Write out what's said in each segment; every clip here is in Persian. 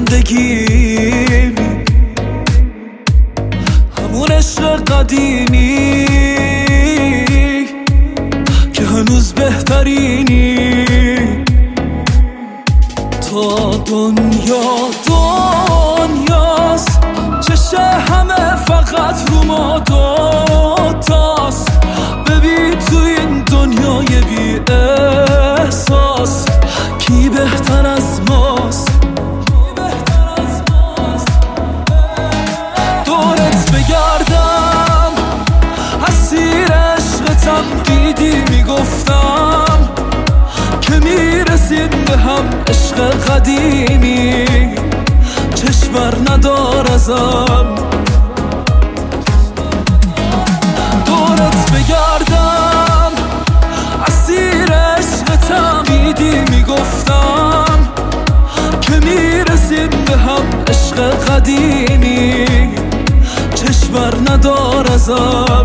زندگی، همون عشق قدیمی که هنوز بهترینی. تا دنیاست چشه همه فقط رو ما دوتاست. ببین تو این دنیای بی احساس کی بهتر از ماست؟ دورت بگردم اسیر عشقتم، دیدی میگفتم که میرسیم به هم. عشق قدیمی چشم بر ندار ازم. دورت بگردم اسیر عشقتم، دیدی میگفتم که میرسیم به هم. عشق قدیمی چشم بر ندار ازم.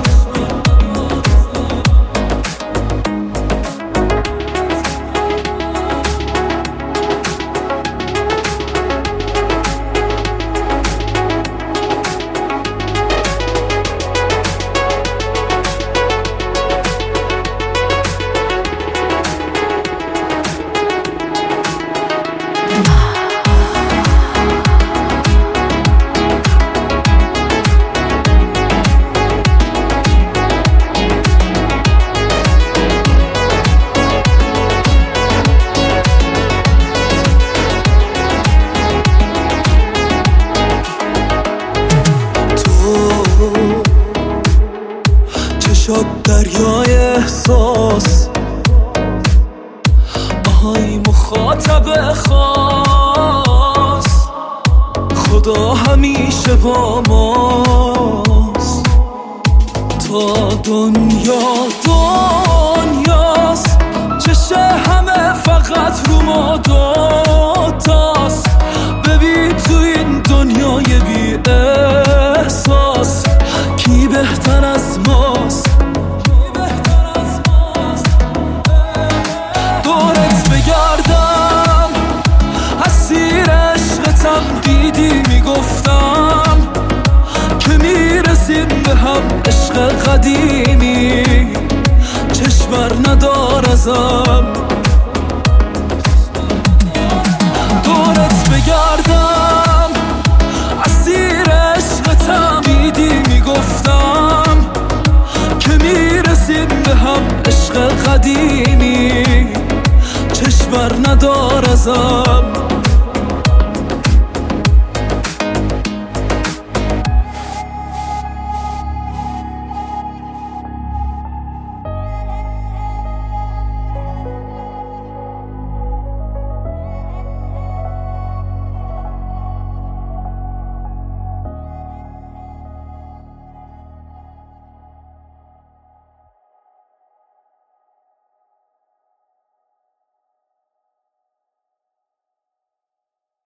چشات دریای احساس، آهای مخاطب خاص. خدا همیشه با ماست. تا دنیاست چشه همه فقط رو ما دوتاست. ببین تو این دنیای بی احساس کی بهتر از ماست؟ دورت بگردم اسیر عشقتم، دیدی میگفتم که میرسیم به هم. عشق قدیمی چشم بر ندار ازم. دورت بگردم اسیر عشقتم، دیدی میگفتم که میرسیم به هم. عشق قدیمی چشم بر ندار ازم.